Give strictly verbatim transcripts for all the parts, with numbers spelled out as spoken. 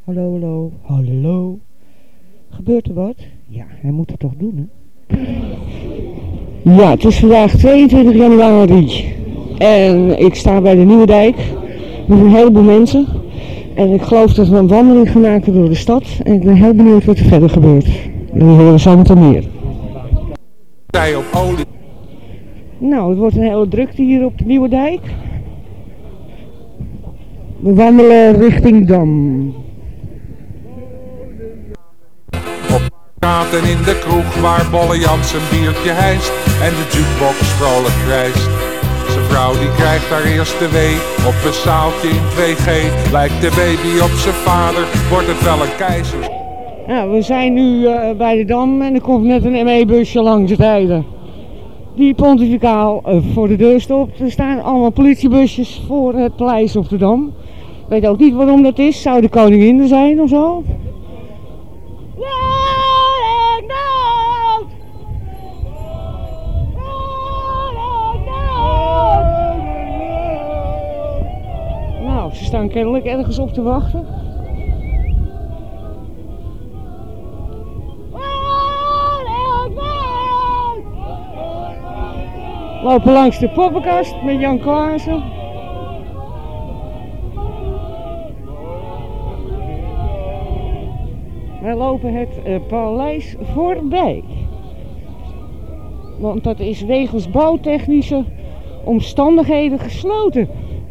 Hallo, hallo, hallo. Gebeurt er wat? Ja, hij moet het toch doen, hè? Ja, het is vandaag tweeëntwintig januari. En ik sta bij de Nieuwe Dijk. Met een heleboel mensen. En ik geloof dat we een wandeling gaan maken door de stad. En ik ben heel benieuwd wat er verder gebeurt. Jullie horen zo meteen meer. Op olie. Nou, het wordt een hele drukte hier op de Nieuwe Dijk. We wandelen richting Dam. En in de kroeg waar Bolle Jans een biertje hijst en de jukebox vrolijk krijst. Zijn vrouw die krijgt haar eerste wee op een zaaltje in twee G. Lijkt de baby op zijn vader, wordt het wel een keizer. Nou, we zijn nu uh, bij de Dam en er komt net een M E-busje langs het rijden. Die pontificaal uh, voor de deur stopt. Er staan allemaal politiebusjes voor het paleis op de Dam. Ik weet ook niet waarom dat is. Zou de koningin er zijn of zo? Nou, ze staan kennelijk ergens op te wachten. We lopen langs de poppenkast met Jan Klaassen. Wij lopen het uh, paleis voorbij. Want dat is wegens bouwtechnische omstandigheden gesloten.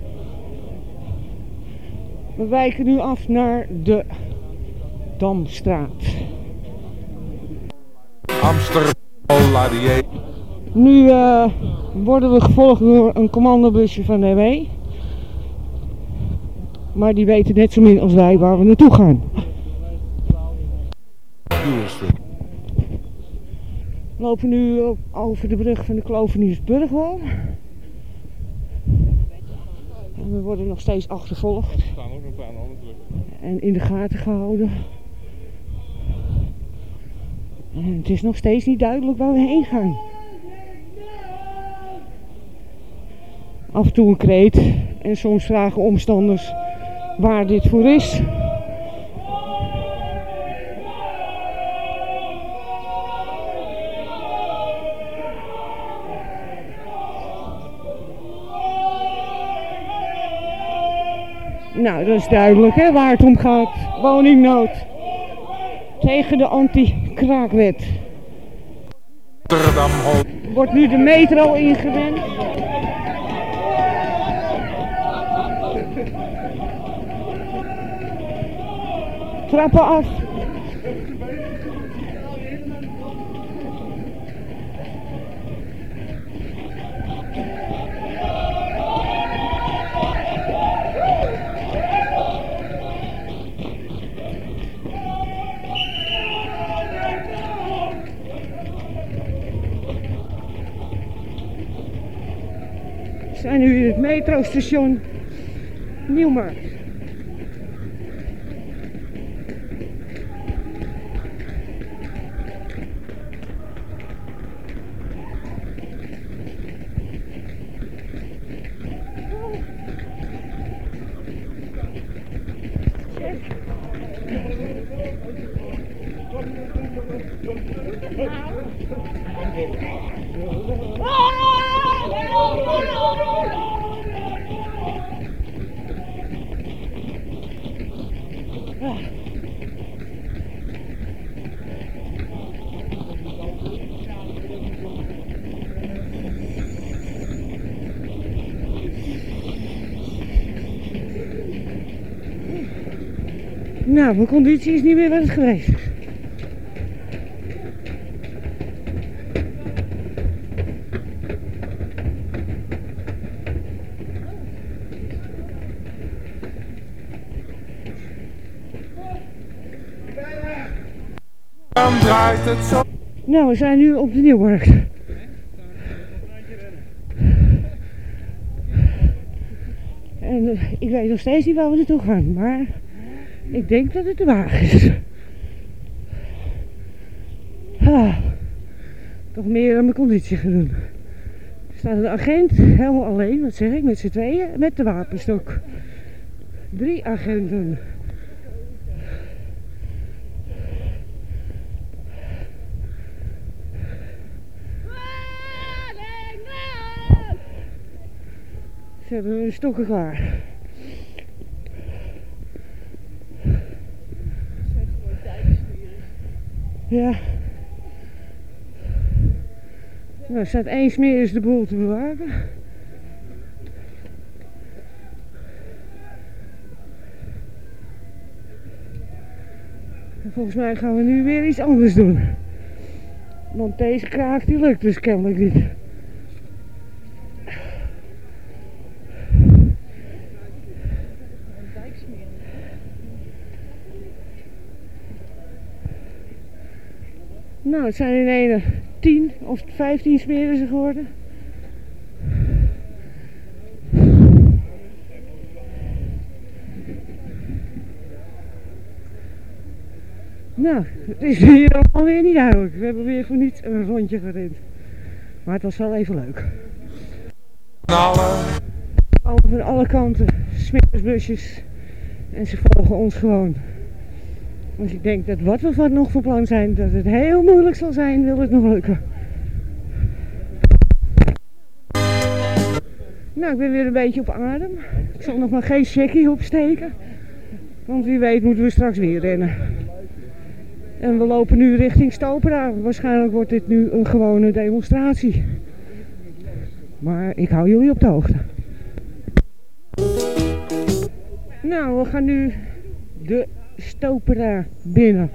We wijken nu af naar de Damstraat. Amsterdam. Nu uh, worden we gevolgd door een commandobusje van de M E. Maar die weten net zo min als wij waar we naartoe gaan. We lopen nu over de brug van de Kloveniersburgwal. En we worden nog steeds achtervolgd. En in de gaten gehouden. En het is nog steeds niet duidelijk waar we heen gaan. Af en toe een kreet. En soms vragen omstanders waar dit voor is. Nou, dat is duidelijk, hè, waar het om gaat. Woningnood. Tegen de anti-kraakwet. Amsterdam. Wordt nu de metro ingewend. Trappen af. We zijn nu in het metrostation Nieuwmarkt. Nou, mijn conditie is niet meer wat het geweest is. Dan draait het zo. Nou, we zijn nu op de Nieuwmarkt. En uh, ik weet nog steeds niet waar we naartoe gaan, maar ik denk dat het de wagen is. Ah, toch meer aan mijn conditie gaan doen. Er staat een agent, helemaal alleen, wat zeg ik, met z'n tweeën, met de wapenstok. Drie agenten. zetten we de stokken klaar. Ja. Nou, er staat één smeer is de boel te bewaken. En volgens mij gaan we nu weer iets anders doen. Want deze kraak die lukt dus kennelijk niet. Nou, het zijn in ene tien of vijftien smeren ze geworden. Nou, het is hier alweer niet duidelijk. We hebben weer voor niets een rondje gerend. Maar het was wel even leuk. Komen van alle kanten smeersbusjes. En ze volgen ons gewoon. Dus ik denk dat wat we van nog van plan zijn, dat het heel moeilijk zal zijn, wil het nog lukken. Nou, ik ben weer een beetje op adem. Ik zal nog maar geen checkie opsteken. Want wie weet moeten we straks weer rennen. En we lopen nu richting Stopera. Waarschijnlijk wordt dit nu een gewone demonstratie. Maar ik hou jullie op de hoogte. Nou, we gaan nu de Stopera binnen.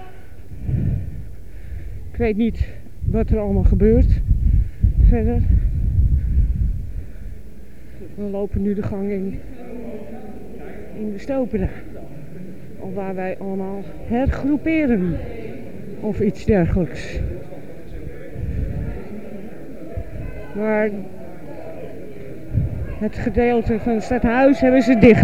Ik weet niet wat er allemaal gebeurt verder. We lopen nu de gang in, in de Stopera. Of waar wij allemaal hergroeperen. Of iets dergelijks. Maar het gedeelte van het stadhuis hebben ze dicht.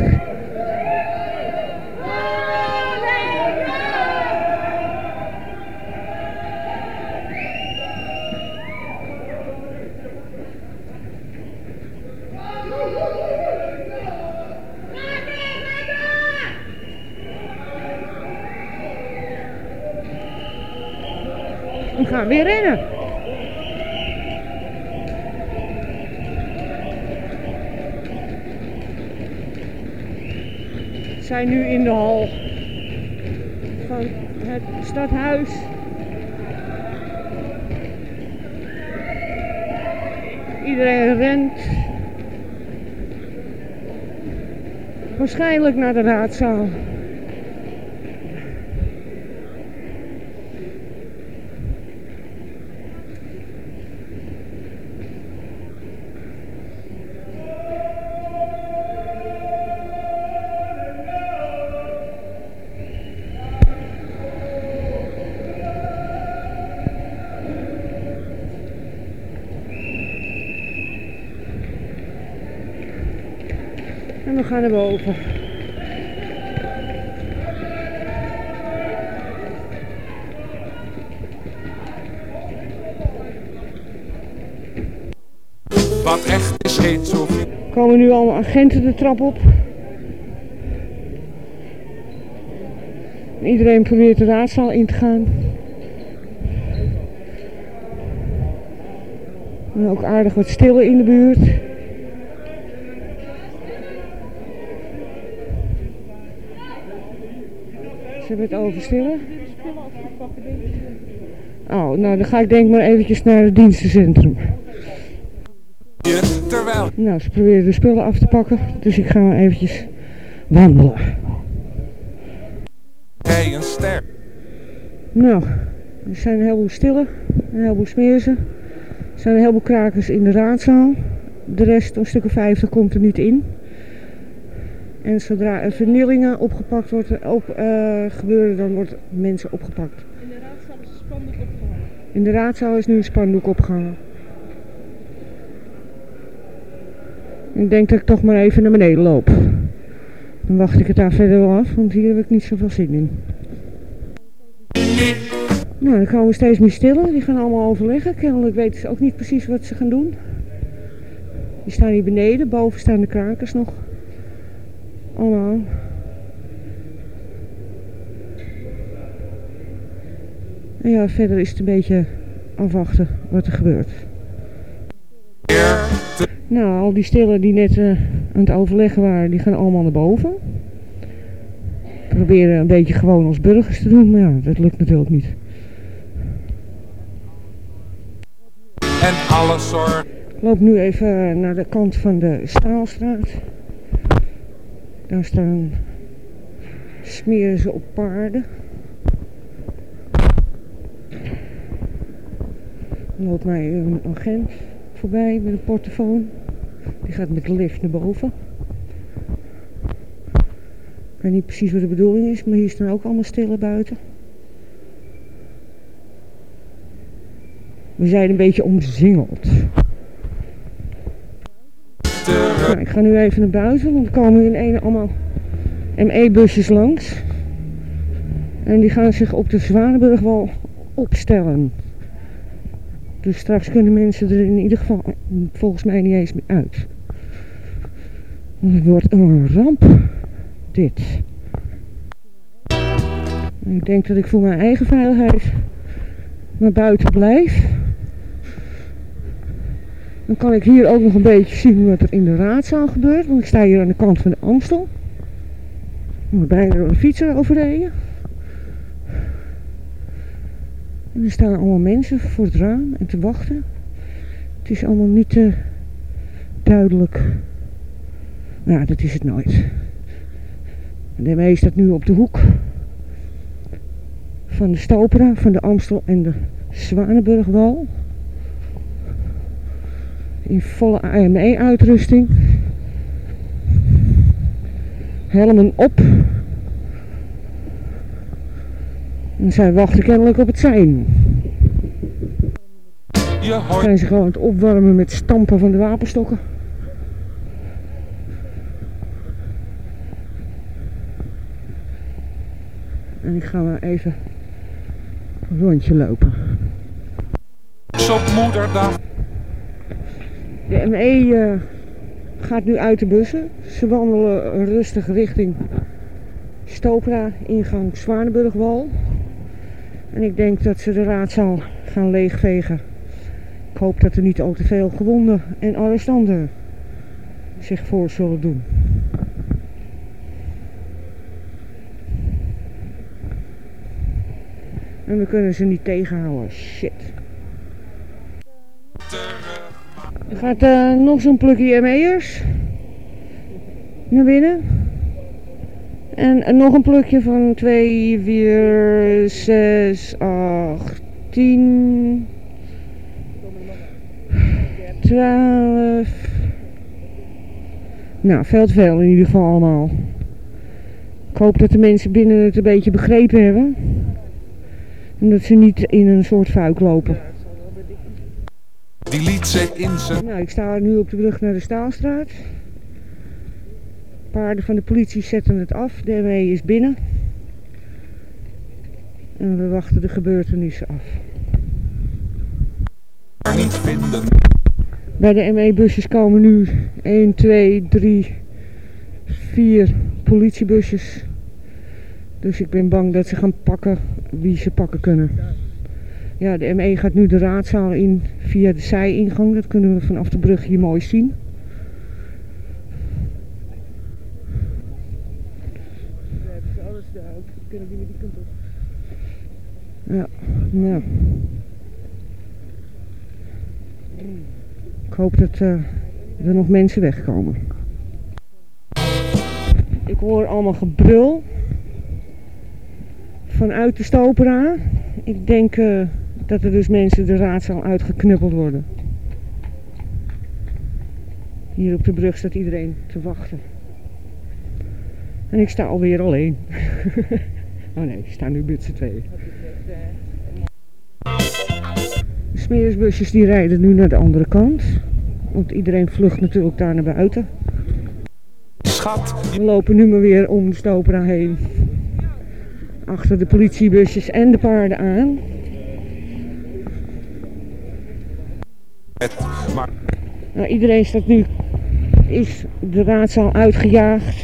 We gaan weer rennen. We zijn nu in de hal van het stadhuis. Iedereen rent. Waarschijnlijk naar de raadzaal. En we gaan naar boven. Wat echt is geen zo. Komen nu allemaal agenten de trap op. Iedereen probeert de raadzaal in te gaan. En ook aardig wat stille in de buurt. Ze hebben het over stillen. Oh, nou dan ga ik denk maar eventjes naar het dienstencentrum. Terwijl. Nou, ze proberen de spullen af te pakken, dus ik ga maar eventjes wandelen. Hey, een ster. Nou, er zijn een heleboel stille, een heleboel smeersen. Er zijn een heleboel krakers in de raadzaal. De rest, een stuk of vijftig, komt er niet in. En zodra er vernielingen opgepakt wordt, op, uh, gebeuren, dan worden mensen opgepakt. In de raadzaal is een spandoek opgehangen. In de raadzaal is nu een spandoek opgehangen. Ik denk dat ik toch maar even naar beneden loop. Dan wacht ik het daar verder wel af, want hier heb ik niet zoveel zin in. Nou, er komen steeds meer stillen. Die gaan allemaal overleggen. Kennelijk weten ze ook niet precies wat ze gaan doen. Die staan hier beneden. Boven staan de krakers nog. Allemaal. En ja, verder is het een beetje afwachten wat er gebeurt. Nou, al die stillen die net uh, aan het overleggen waren, die gaan allemaal naar boven. Proberen een beetje gewoon als burgers te doen, maar ja, dat lukt natuurlijk niet. En alle zorg. Ik loop nu even naar de kant van de Staalstraat. Daar staan smeren ze op paarden. Er loopt mij een agent voorbij met een portofoon. Die gaat met de lift naar boven. Ik weet niet precies wat de bedoeling is, maar hier staan ook allemaal stillen buiten. We zijn een beetje omzingeld. Nou, ik ga nu even naar buiten, want er komen in ene allemaal M E-busjes langs. En die gaan zich op de Zwanenburgwal opstellen. Dus straks kunnen mensen er in ieder geval volgens mij niet eens meer uit. Want het wordt een ramp, dit. En ik denk dat ik voor mijn eigen veiligheid maar buiten blijf. Dan kan ik hier ook nog een beetje zien wat er in de raadzaal gebeurt. Want ik sta hier aan de kant van de Amstel. Ik moet bijna door een fietser overrijden. En er staan allemaal mensen voor het raam en te wachten. Het is allemaal niet te duidelijk. Nou, dat is het nooit. De M E staat nu op de hoek van de Stopera, van de Amstel en de Zwanenburgwal. In volle A M E-uitrusting. Helmen op. En zij wachten kennelijk op het sein. Je hoort. Zijn ze gewoon aan het opwarmen met stampen van de wapenstokken. En ik ga maar even een rondje lopen. Op moederdag. De M E uh, gaat nu uit de bussen. Ze wandelen rustig richting Stopera, ingang Zwanenburgwal. En ik denk dat ze de raadzaal gaan leegvegen. Ik hoop dat er niet al te veel gewonden en arrestanten zich voor zullen doen. En we kunnen ze niet tegenhouden. Shit. Er gaat uh, nog zo'n plukje M E'ers naar binnen. En uh, nog een plukje van twee, vier, zes, acht, tien, twaalf. Nou, veel te veel in ieder geval allemaal. Ik hoop dat de mensen binnen het een beetje begrepen hebben. En dat ze niet in een soort fuik lopen. Die liet ze in zijn. Nou, ik sta nu op de brug naar de Staalstraat. Paarden van de politie zetten het af. De M E is binnen. En we wachten de gebeurtenissen af. Niet vinden. Bij de M E-busjes komen nu één, twee, drie, vier politiebusjes. Dus ik ben bang dat ze gaan pakken wie ze pakken kunnen. Ja, de M E gaat nu de raadzaal in via de zijingang. Dat kunnen we vanaf de brug hier mooi zien. Ja, nou. Ik hoop dat uh, er nog mensen wegkomen. Ik hoor allemaal gebrul vanuit de Stopera. Ik denk uh, dat er dus mensen de raadzaal uitgeknuppeld worden. Hier op de brug staat iedereen te wachten. En ik sta alweer alleen. Oh nee, ik sta nu met z'n tweeën. De smeersbusjes die rijden nu naar de andere kant. Want iedereen vlucht natuurlijk daar naar buiten. Schat. We lopen nu maar weer om de Stopera heen. Achter de politiebusjes en de paarden aan. Het, maar. Nou, iedereen staat nu, is de raadzaal uitgejaagd.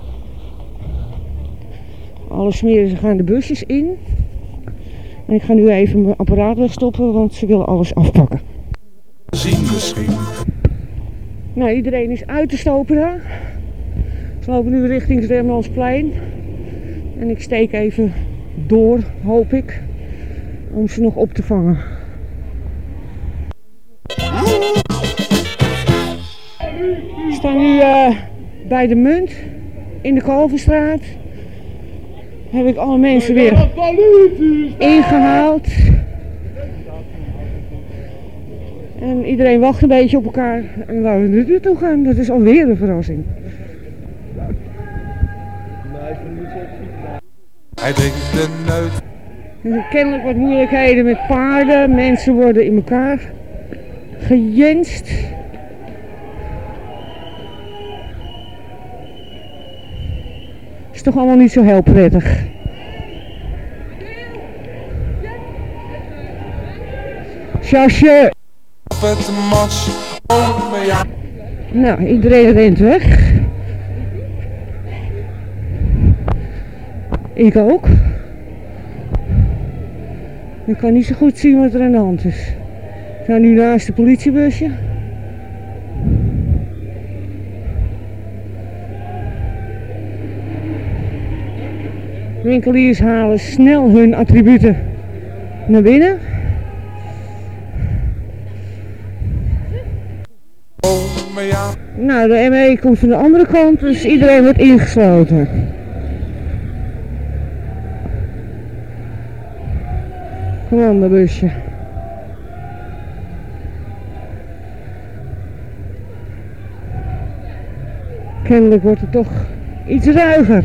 Alle smeren gaan de busjes in. En ik ga nu even mijn apparaat wegstoppen, want ze willen alles afpakken. Zien misschien. Nou, iedereen is uit te stopen daar. Ze lopen nu richting het Rembrandtsplein. En ik steek even door, hoop ik, om ze nog op te vangen. We staan nu uh, bij de Munt in de Kalverstraat. Heb ik alle mensen weer ingehaald. En iedereen wacht een beetje op elkaar. En waar we nu naartoe gaan, dat is alweer een verrassing. Hij drinkt de neut. Er zijn kennelijk wat moeilijkheden met paarden. Mensen worden in elkaar gejenst. Is toch allemaal niet zo heel prettig. Sjasje! Op het mos, oh ja. Nou, iedereen rent weg. Ik ook. Ik kan niet zo goed zien wat er aan de hand is. We staan nu naast het politiebusje. Winkeliers halen snel hun attributen naar binnen. Oh ja. Nou, de M E komt van de andere kant, dus iedereen wordt ingesloten. Commandobusje. Kennelijk wordt het toch iets ruiger.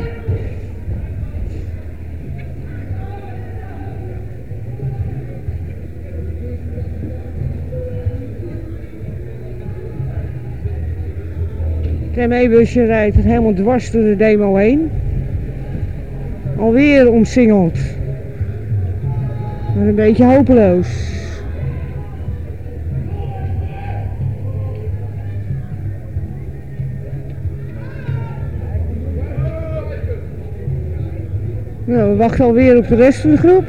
Het M E-busje rijdt het helemaal dwars door de demo heen. Alweer omsingeld. Maar een beetje hopeloos. Nou, we wachten alweer op de rest van de groep.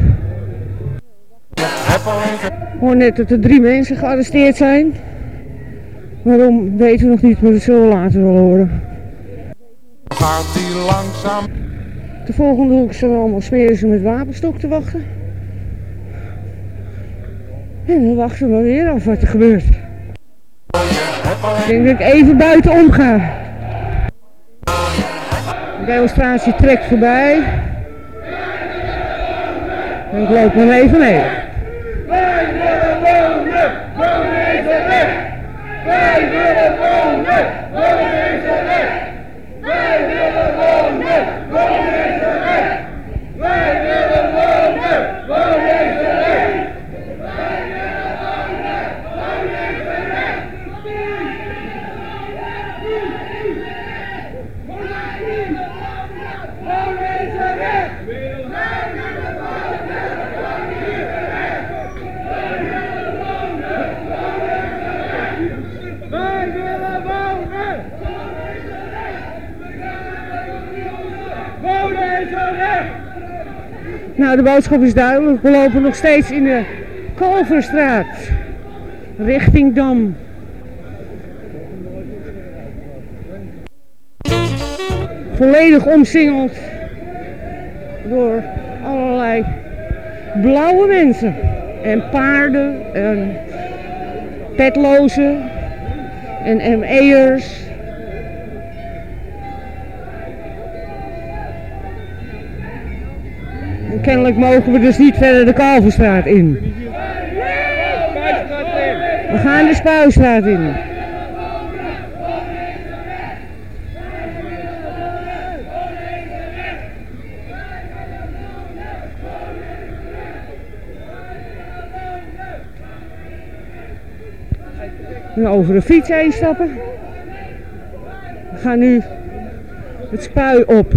Ik hoor net dat er drie mensen gearresteerd zijn. Waarom weten we nog niet, maar dat zullen we later wel horen. Gaat hij langzaam? De volgende hoek staan allemaal smeren met wapenstok te wachten. En dan wachten we weer af wat er gebeurt. Ik denk dat ik even buitenom ga. De demonstratie trekt voorbij. En ik loop maar even mee. Wij willen wonen, wonen is het recht. Wij willen wonen, wonen is het recht. Wij willen wonen, wonen is het recht. Wij willen wonen, wonen is het recht. Wij willen wonen, wonen is het recht. Wonen is het recht. Nou, de boodschap is duidelijk. We lopen nog steeds in de Kalverstraat. Richting Dam. Volledig omsingeld door allerlei blauwe mensen. En paarden en petlozen en M E'ers. En kennelijk mogen we dus niet verder de Kalverstraat in. We gaan de Spuistraat in. En over de fiets heen stappen. We gaan nu het Spui op.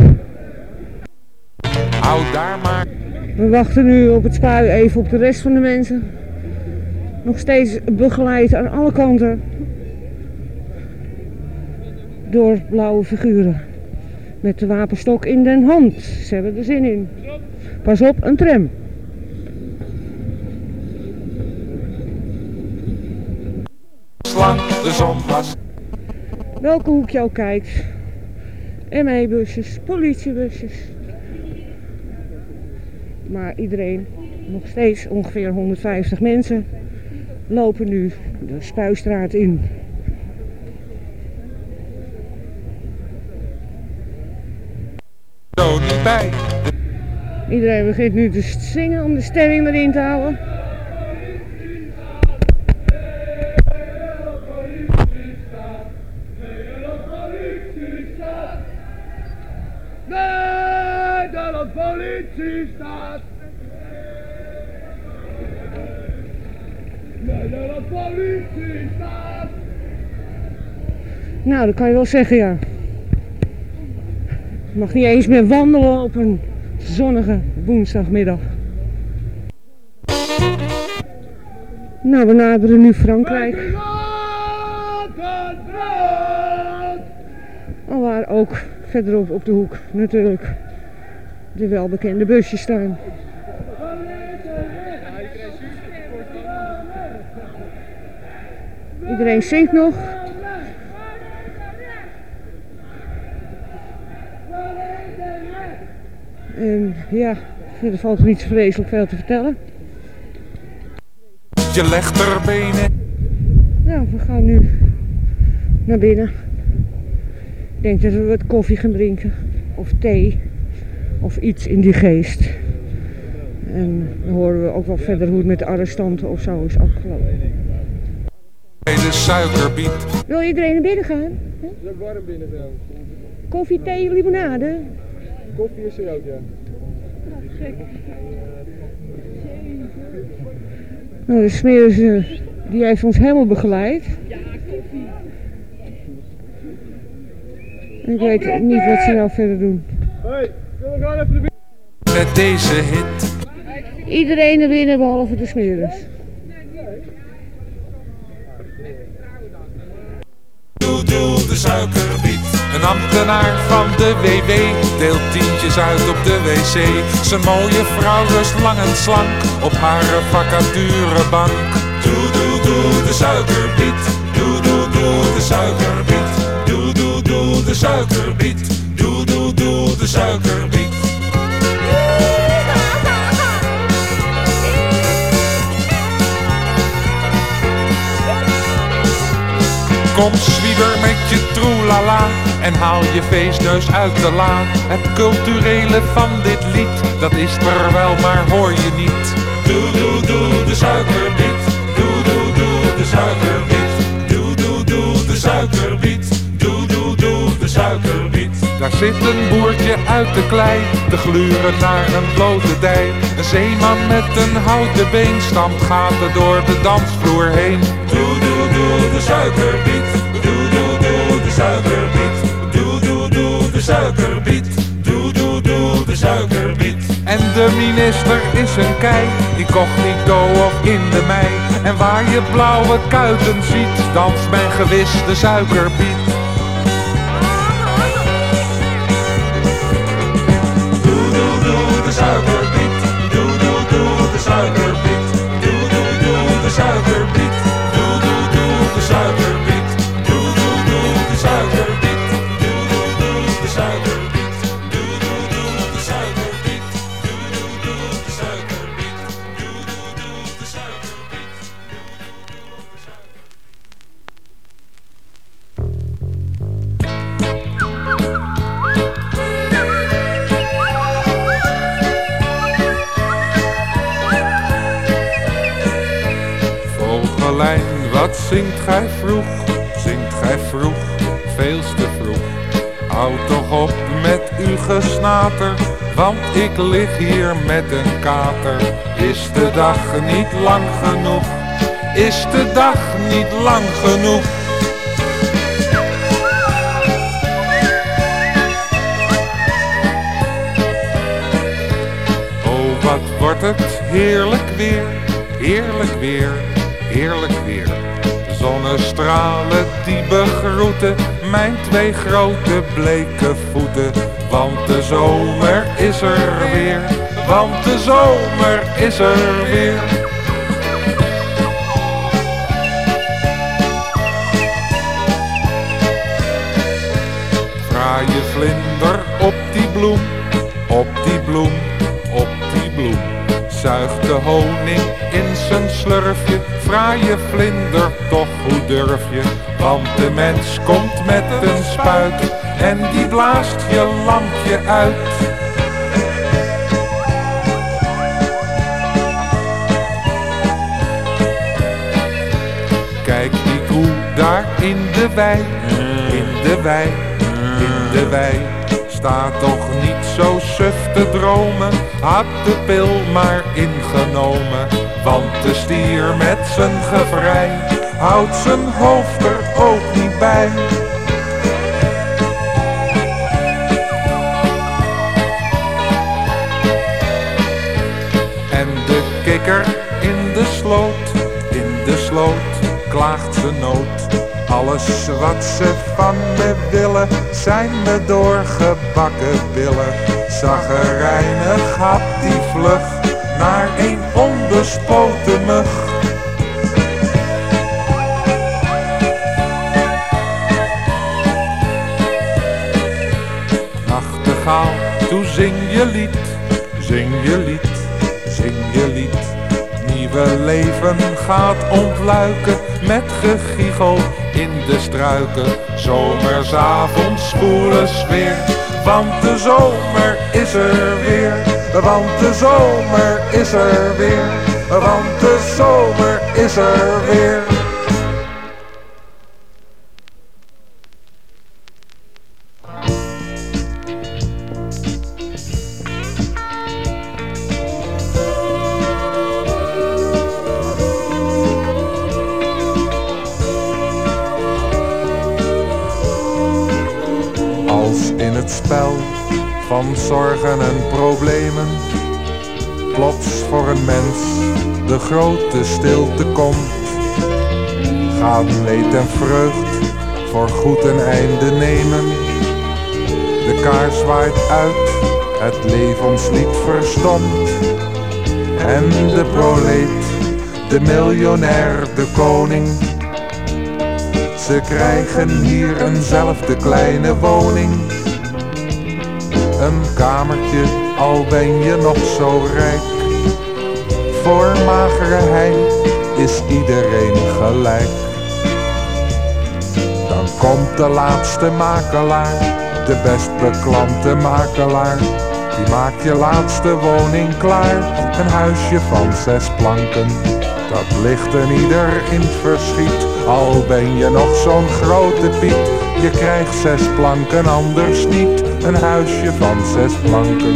Hou daar maar. We wachten nu op het Spui even op de rest van de mensen. Nog steeds begeleid aan alle kanten door blauwe figuren. Met de wapenstok in de hand. Ze hebben er zin in. Pas op, een tram. Slang, de zon was. welke hoek je ook kijkt. M E-busjes, politiebusjes. Maar iedereen, nog steeds ongeveer honderdvijftig mensen, lopen nu de Spuistraat in. Zo niet bij. Iedereen begint nu te zingen om de stemming erin te houden. Nee, de politiestaat. Nee, de politiestaat. Nou, dat kan je wel zeggen, ja. Je mag niet eens meer wandelen op een zonnige woensdagmiddag. Nou, we naderen nu Frankrijk. Alwaar ook verderop op de hoek natuurlijk de welbekende busjes staan. Iedereen zingt nog. En ja, verder valt er niet zo vreselijk veel te vertellen. Je legt er benen. Nou, we gaan nu naar binnen. Ik denk dat we wat koffie gaan drinken. Of thee. Of iets in die geest. En dan horen we ook wel verder hoe het met de arrestanten of zo is afgelopen. Bij de suikerbiet. Wil iedereen naar binnen gaan? Huh? Het is ook warm binnen wel. Koffie, thee, limonade? Koffie is er ook, ja. Nou, de smeer ze, die heeft ons helemaal begeleid. Ik weet niet wat ze nou verder doen. Hoi, we gaan even de Met deze hit. Iedereen naar binnen behalve de smeerders. Doe, doe de suikerbiet. Een ambtenaar van de W W deelt tientjes uit op de wc. Zijn mooie vrouw rust lang en slank op haar vacaturebank. Doe, doe, doe de suikerbiet. Doe, doe, doe de suikerbiet. Doe, doe, doe de suikerbiet. Doe, doe, doe de suikerbiet. Kom zwieber met je troelala en haal je feestneus uit de la. Het culturele van dit lied, dat is er wel, maar hoor je niet. Doe, doe, doe de suikerbiet. Doe, doe, doe de suikerbiet. Doe, doe, doe de suikerbiet. Doe, doe, doe de suikerbiet. Daar zit een boertje uit de klei, te gluren naar een blote dij. Een zeeman met een houten been stampt gaten door de dansvloer heen. Doe, doe, doe de suikerbiet. Doe, doe, doe de suikerbiet. Doe, doe, doe de suikerbiet. Doe, doe, doe de suikerbiet. En de minister is een kei, incognito of in de mei. En waar je blauwe kuiten ziet, danst men gewis de suikerbiet. De suikerbiet, doe doe doe de suikerbiet, doe doe doe de suikerbiet, doe doe doe de suikerbiet, doe doe doe de suikerbiet, doe doe doe de suikerbiet, doe doe doe de suikerbiet, doe doe doe de suikerbiet, doe doe doe de suikerbiet. Wat zingt gij vroeg, zingt gij vroeg, veels te vroeg. Houd toch op met uw gesnater, want ik lig hier met een kater. Is de dag niet lang genoeg, is de dag niet lang genoeg? Oh, wat wordt het heerlijk weer, heerlijk weer, heerlijk weer. Zonnestralen die begroeten mijn twee grote bleke voeten. Want de zomer is er weer, want de zomer is er weer. je vlinder op die bloem, op die bloem, op die bloem. Zuigt de honing in zijn slurfje, fraaie vlinder, toch hoe durf je? Want de mens komt met een spuit en die blaast je lampje uit. Kijk die koe daar in de wei, in de wei, in de wei. Staat toch niet zo suf te dromen, had de pil maar ingenomen. Want de stier met zijn gevrij houdt zijn hoofd er ook niet bij. En de kikker in de sloot, in de sloot, klaagt ze nood. Alles wat ze van me willen, zijn me doorgebakken billen. Zaggerijnig gaat die vlug naar een onbespoten mug. Nachtegaal, toe zing je lied, zing je lied, zing je lied. Nieuwe leven gaat ontluiken met gegiegel in de struiken. Zomersavonds voelen sfeer, want de zomer is er weer. Want de zomer is er weer, want de zomer is er weer. In het spel van zorgen en problemen plots voor een mens de grote stilte komt, gaan leed en vreugd voor goed een einde nemen. De kaars waait uit, het levenslied verstomt en de proleet, de miljonair, de koning. Ze krijgen hier eenzelfde kleine woning. Een kamertje, al ben je nog zo rijk. Voor magere hei is iedereen gelijk. Dan komt de laatste makelaar, de best beklante makelaar. Die maakt je laatste woning klaar, een huisje van zes planken. Dat ligt een ieder in het verschiet, al ben je nog zo'n grote Piet. Je krijgt zes planken, anders niet, een huisje van zes planken.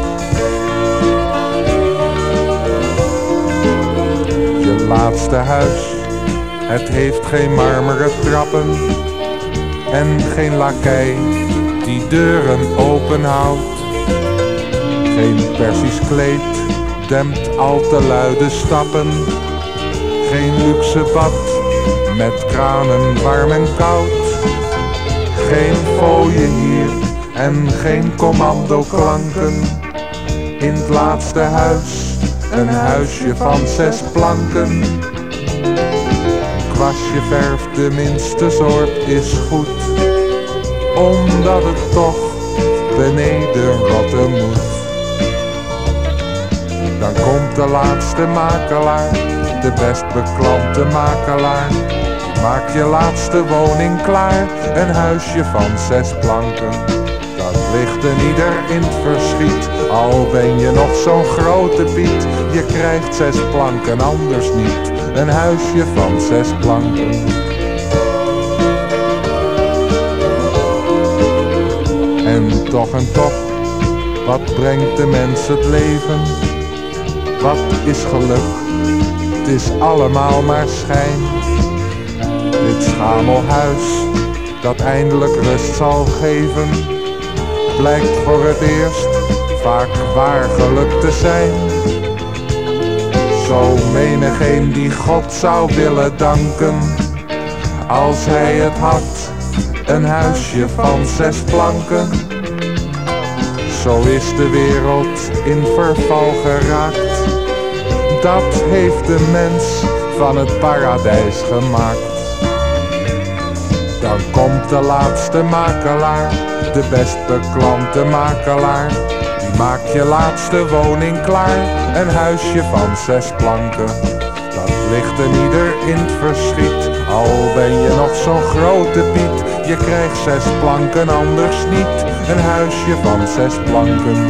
Je laatste huis, het heeft geen marmeren trappen en geen lakij die deuren open houdt. Geen persisch kleed dempt al te luide stappen. Geen luxe bad met kranen warm en koud. Geen fooien hier en geen commandoklanken. In het laatste huis een huisje van zes planken. Kwastje verf, de minste soort is goed, omdat het toch beneden rotten moet. Dan komt de laatste makelaar, de best beklante makelaar. Maak je laatste woning klaar, een huisje van zes planken. Dat ligt een ieder in het verschiet, al ben je nog zo'n grote Piet. Je krijgt zes planken, anders niet, een huisje van zes planken. En toch en toch, wat brengt de mens het leven? Wat is geluk? Het is allemaal maar schijn. Dit schamelhuis, dat eindelijk rust zal geven, blijkt voor het eerst vaak waar geluk te zijn. Zo menigeen die God zou willen danken, als hij het had, een huisje van zes planken. Zo is de wereld in verval geraakt, dat heeft de mens van het paradijs gemaakt. De Dan komt de laatste makelaar, de best beklante makelaar. Die maakt je laatste woning klaar, een huisje van zes planken. Dat ligt een ieder in het verschiet, al ben je nog zo'n grote Piet. Je krijgt zes planken, anders niet, een huisje van zes planken.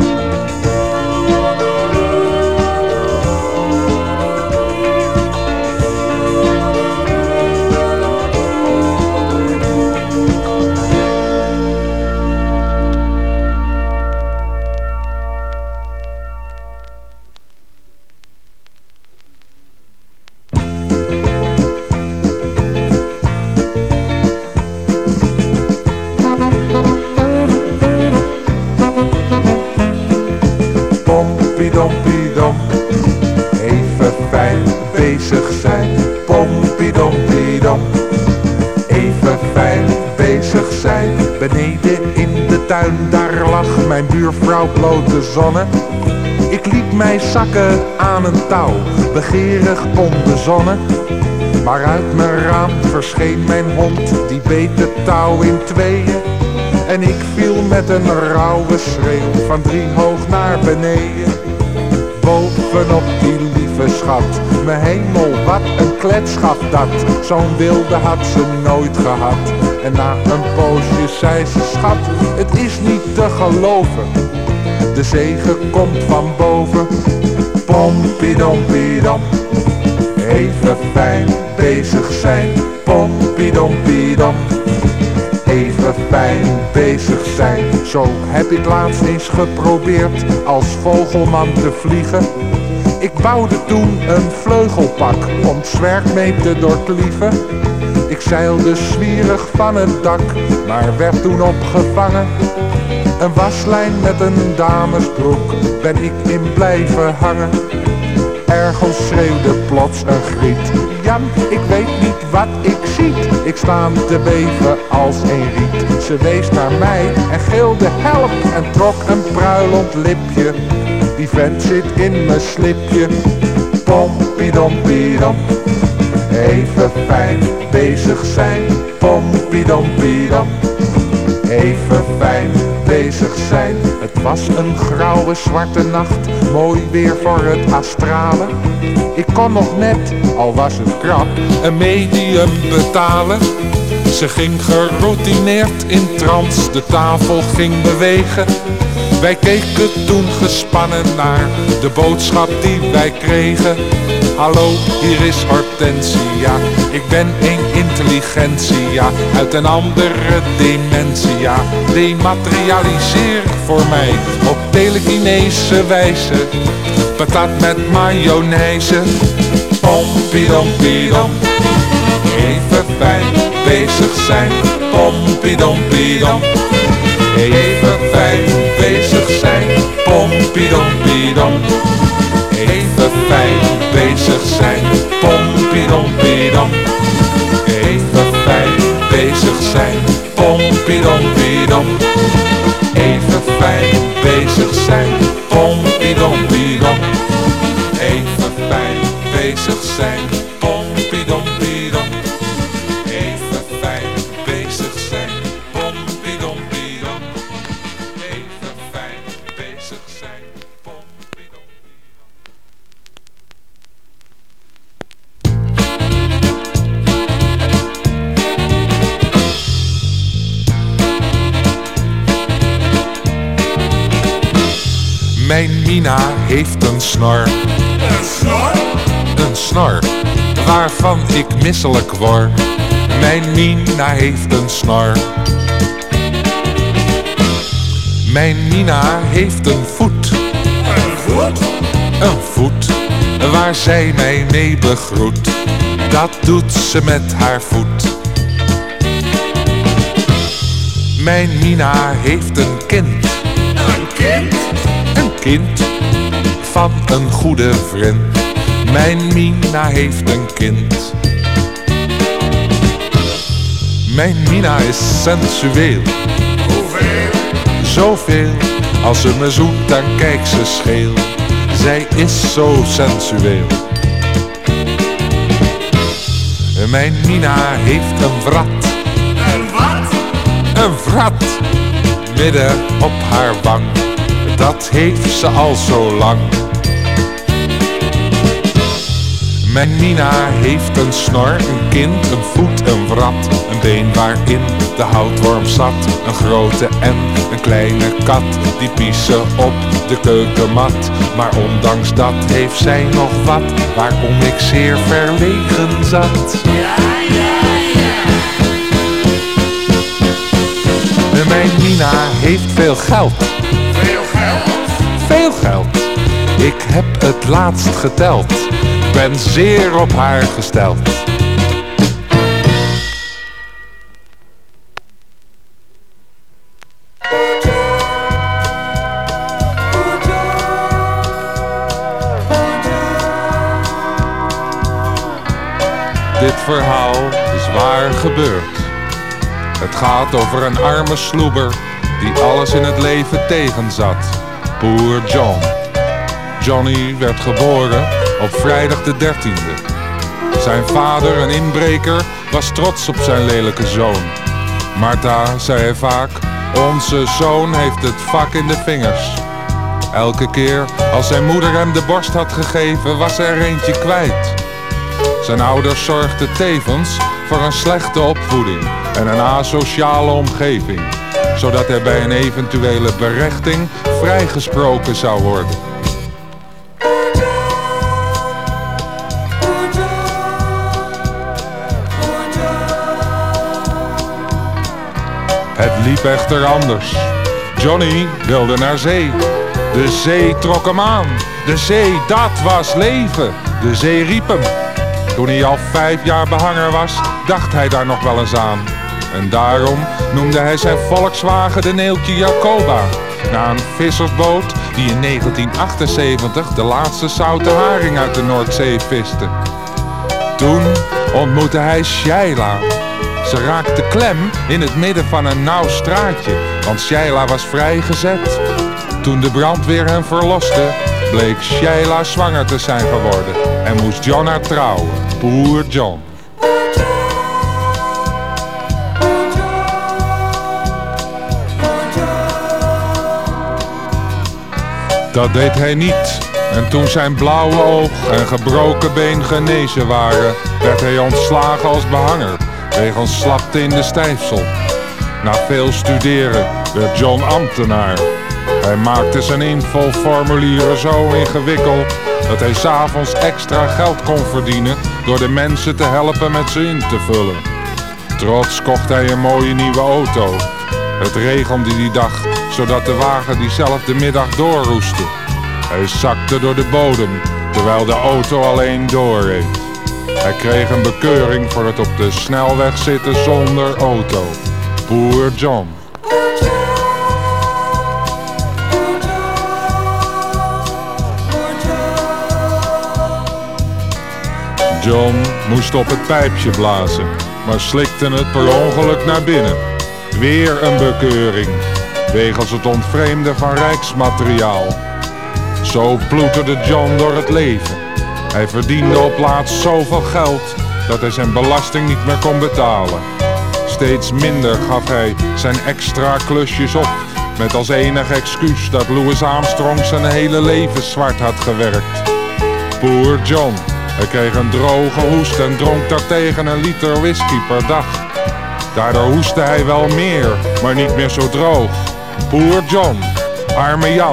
Pompidompidom, even fijn bezig zijn. Pompidompidom, even fijn bezig zijn. Beneden in de tuin, daar lag mijn buurvrouw blote zonne. Ik liet mij zakken aan een touw, begeerig onbezonnen. Maar uit mijn raam verscheen mijn hond, die beet het touw in tweeën. En ik viel met een rauwe schreeuw van drie hoog naar beneden. Bovenop die lieve schat, mijn hemel, wat een klets gaf dat. Zo'n wilde had ze nooit gehad. En na een poosje zei ze, schat, het is niet te geloven. De zegen komt van boven. Pompidompidom, even fijn bezig zijn. Pompidompidom, even fijn bezig zijn. Zo heb ik laatst eens geprobeerd als vogelman te vliegen. Ik bouwde toen een vleugelpak om het zwerk mee te doorklieven. Ik zeilde zwierig van het dak, maar werd toen opgevangen. Een waslijn met een damesbroek ben ik in blijven hangen. Ergens schreeuwde plots een griet. Jan, ik weet niet wat ik zie. Ik sta te beven als een riet. Ze wees naar mij en gilde help en trok een pruilend lipje. Die vent zit in mijn slipje. Pompidompidom, even fijn bezig zijn. Pompidompidom, even fijn bezig zijn. Het was een grauwe zwarte nacht, mooi weer voor het astrale. Ik kon nog net, al was het krap, een medium betalen. Ze ging geroutineerd in trance, de tafel ging bewegen. Wij keken toen gespannen naar de boodschap die wij kregen. Hallo, hier is Hortensia, ik ben een intelligentia uit een andere dimensia. Dematerialiseer voor mij op telekinese wijze, patat met mayonaise. Pompidompidom, even fijn bezig zijn. Pompidompidom, even fijn bezig zijn. Pompidompidom, even fijn bezig zijn. Pompidompidom, even fijn bezig zijn. Pompidompidom, even fijn bezig zijn. Pompidompidom, even fijn bezig zijn. Pompidompidom, even fijn bezig zijn. Pompidompidom, even fijn bezig zijn. Pompidompidom. Mijn Mina heeft een snor. Een snor? Een snor, waarvan ik misselijk word. Mijn Mina heeft een snor. Mijn Mina heeft een voet. Een voet? Een voet, waar zij mij mee begroet. Dat doet ze met haar voet. Mijn Mina heeft een kind. Een kind? Een kind van een goede vriend. Mijn Mina heeft een kind. Mijn Mina is sensueel. Hoeveel? Zoveel, als ze me zoent dan kijkt ze scheel. Zij is zo sensueel. Mijn Mina heeft een wrat. Een een wrat midden op haar wang. Dat heeft ze al zo lang. Mijn Mina heeft een snor, een kind, een voet, een wrat, een been waarin de houtworm zat, een grote en een kleine kat, die piezen op de keukenmat. Maar ondanks dat heeft zij nog wat, waarom ik zeer verlegen zat. Mijn Mina heeft veel geld. Veel geld? Veel geld. Ik heb het laatst geteld. Ben zeer op haar gesteld. Dit verhaal is waar gebeurd. Het gaat over een arme sloeber die alles in het leven tegenzat. Poor John. Johnny werd geboren op vrijdag de dertiende. Zijn vader, een inbreker, was trots op zijn lelijke zoon. Martha zei hij vaak, onze zoon heeft het vak in de vingers. Elke keer als zijn moeder hem de borst had gegeven, was er eentje kwijt. Zijn ouders zorgden tevens voor een slechte opvoeding en een asociale omgeving, zodat hij bij een eventuele berechting vrijgesproken zou worden. Het liep echter anders. Johnny wilde naar zee. De zee trok hem aan. De zee, dat was leven. De zee riep hem. Toen hij al vijf jaar behanger was, dacht hij daar nog wel eens aan. En daarom noemde hij zijn Volkswagen de Neeltje Jacoba, na een vissersboot die in negentien achtenzeventig de laatste zoute haring uit de Noordzee viste. Toen ontmoette hij Sheila. Ze raakte klem in het midden van een nauw straatje, want Sheila was vrijgezet. Toen de brandweer hen verloste, bleek Sheila zwanger te zijn geworden en moest John haar trouwen. Poor John. Dat deed hij niet. En toen zijn blauwe oog en gebroken been genezen waren, werd hij ontslagen als behanger, wegens slapte in de stijfsel. Na veel studeren werd John ambtenaar. Hij maakte zijn invulformulieren zo ingewikkeld dat hij 's avonds extra geld kon verdienen door de mensen te helpen met ze in te vullen. Trots kocht hij een mooie nieuwe auto. Het regende die dag, zodat de wagen diezelfde middag doorroestte. Hij zakte door de bodem, terwijl de auto alleen doorreed. Hij kreeg een bekeuring voor het op de snelweg zitten zonder auto. Poor John. John moest op het pijpje blazen, maar slikte het per ongeluk naar binnen. Weer een bekeuring, wegens het ontvreemden van rijksmateriaal. Zo ploeterde John door het leven. Hij verdiende op laatst zoveel geld dat hij zijn belasting niet meer kon betalen. Steeds minder gaf hij zijn extra klusjes op, met als enig excuus dat Louis Armstrong zijn hele leven zwart had gewerkt. Poor John. Hij kreeg een droge hoest en dronk daartegen een liter whisky per dag. Daardoor hoestte hij wel meer, maar niet meer zo droog. Poor John, arme Jan.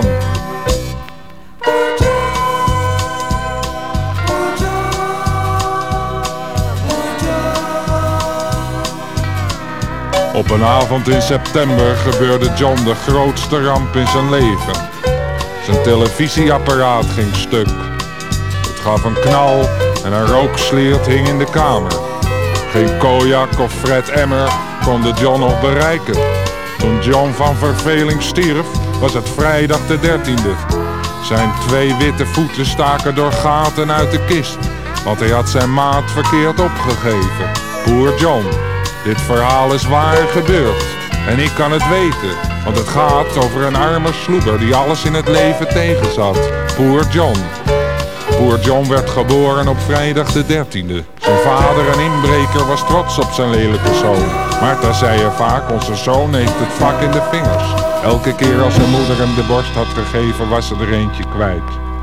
Op een avond in september gebeurde John de grootste ramp in zijn leven. Zijn televisieapparaat ging stuk. Het gaf een knal en een rooksliert hing in de kamer. Geen Kojak of Fred Emmer konden John nog bereiken. Toen John van verveling stierf, was het vrijdag de dertiende. Zijn twee witte voeten staken door gaten uit de kist, want hij had zijn maat verkeerd opgegeven. Poor John. Dit verhaal is waar gebeurd en ik kan het weten, want het gaat over een arme sloeber die alles in het leven tegenzat. Poor John. Boer John werd geboren op vrijdag de dertiende. Zijn vader, een inbreker, was trots op zijn lelijke zoon. Martha zei er vaak, onze zoon heeft het vak in de vingers. Elke keer als zijn moeder hem de borst had gegeven, was ze er eentje kwijt.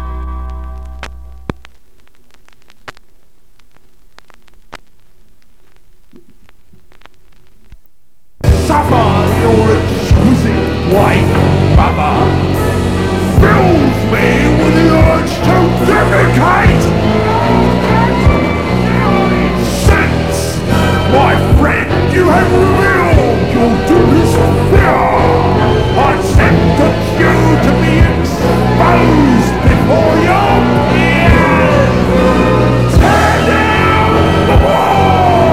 Suffer your exquisite white mother fills me with the urge to defecate. Since, my friend, you have revealed your deepest fear, I sentence you to be exposed before your peers. Tear down the wall!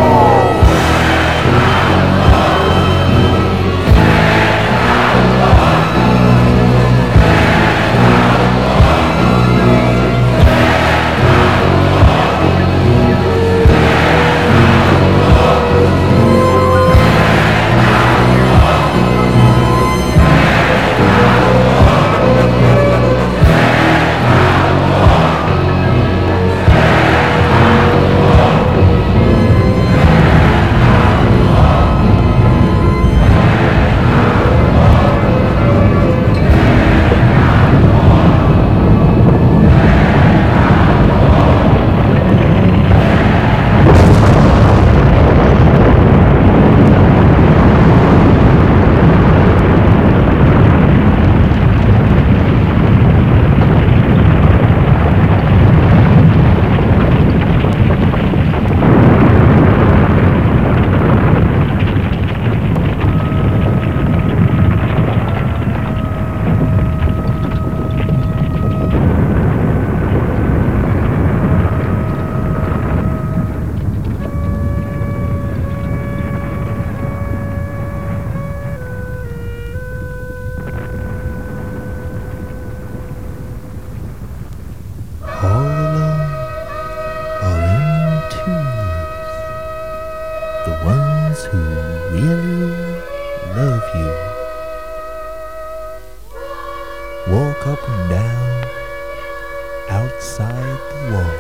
Walk up and down outside the wall.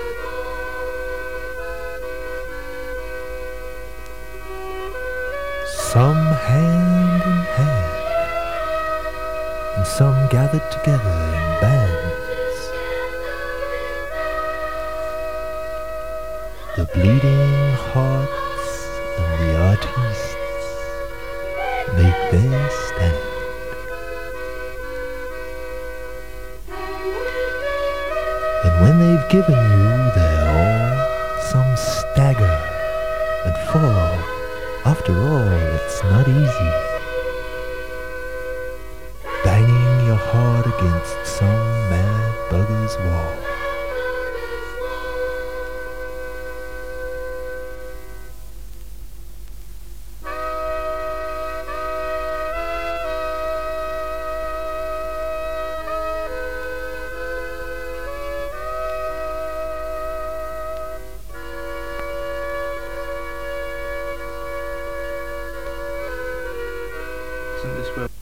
Some hand in hand, and some gathered together in bands. The bleeding hearts and the artists make their stand. And when they've given you their all, some stagger and fall. After all, it's not easy, banging your heart against some mad bugger's wall. Isn't this where